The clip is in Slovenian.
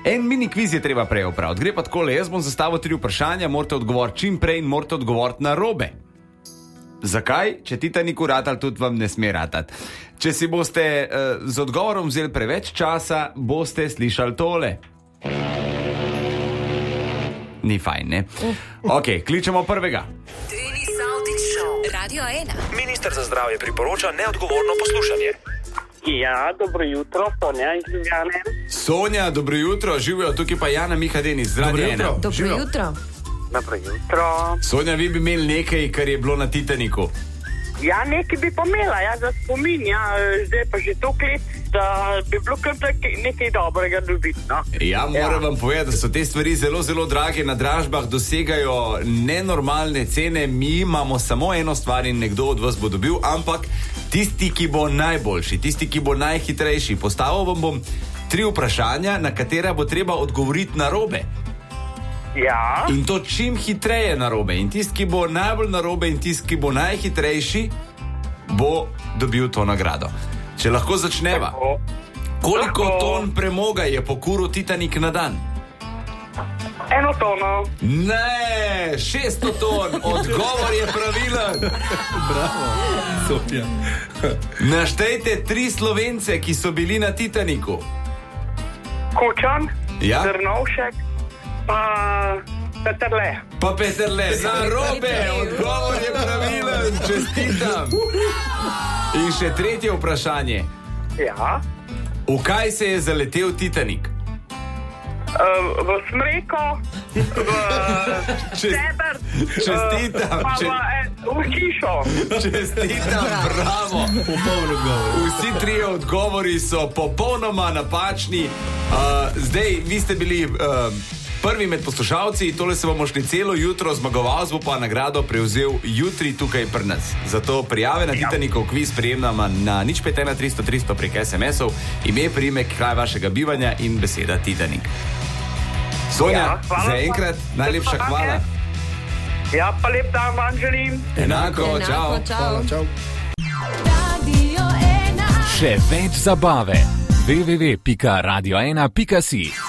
En mini kviz je treba prej opraviti. Gre pa takole, jaz bom zastavil 3 vprašanja, morate odgovoriti čim prej in morate odgovoriti na robe. Zakaj? Če Titaniku ratal, tudi vam ne sme ratati. Če si boste z odgovorom vzeli preveč časa, boste slišali tole. Ni fajn, ne? Ok, kličemo prvega. Denis Avdić Show, Radio 1. Minister za zdravje priporoča neodgovorno poslušanje. Ja, dobro jutro, Sonja iz Ljubljane. Sonja, dobro jutro, živijo, tukaj pa Jana, Miha, Denis, z Radio 1. Dobro jutro. Dobro jutro. Sonja, vi bi imeli nekaj, kar je bilo na Titaniku. Ja, nekaj bi pa imela, ja, za spomin, ja, zdaj pa že toliko let, da bi bilo kar nekaj dobrega dobiti, no. Ja, moram vam povedati, da so te stvari zelo, zelo drage, na dražbah dosegajo nenormalne cene, mi imamo samo eno stvar in nekdo od vas bo dobil, ampak tisti, ki bo najboljši, tisti, ki bo najhitrejši, postavil vam bom 3 vprašanja, na katera bo treba odgovoriti narobe. Ja. In to čim hitreje narobe. In tisti, ki bo najbolj narobe in tisti, ki bo najhitrejši, bo dobil to nagrado. Če lahko začneva. Koliko ton premoga je pokuril Titanik na dan? 1 tono. Ne, 600 ton. Odgovor je pravilen. Bravo, Sofija. Naštejte 3 Slovence, ki so bili na Titaniku. Kučan, Ja. Drnovšek, pa Peterle. Pa Peterle, narobe, odgovor je pravilen, čestitam. In še 3. vprašanje. Ja. V kaj se je zaletel Titanik? V smreko, v steber, Čestitam. pa v hišo. Čestitam, bravo. Popoln odgovor. Vsi 3 odgovori so popolnoma napačni. Zdaj, vi ste bili prvi med poslušalci, tole se bomo šli celo jutro, zmagovalec bo pa nagrado prevzel jutri tukaj pri nas. Zato prijave na Titanikov kviz prejemamo na 051 300 300 prek SMS-ov, ime, priimek, kraj vašega bivanja in beseda Titanik. Sonja, za enkrat najlepša hvala. Ja, pa lep dan vam želim. Enako, čau. Čau. Še več zabave. www.radio1.si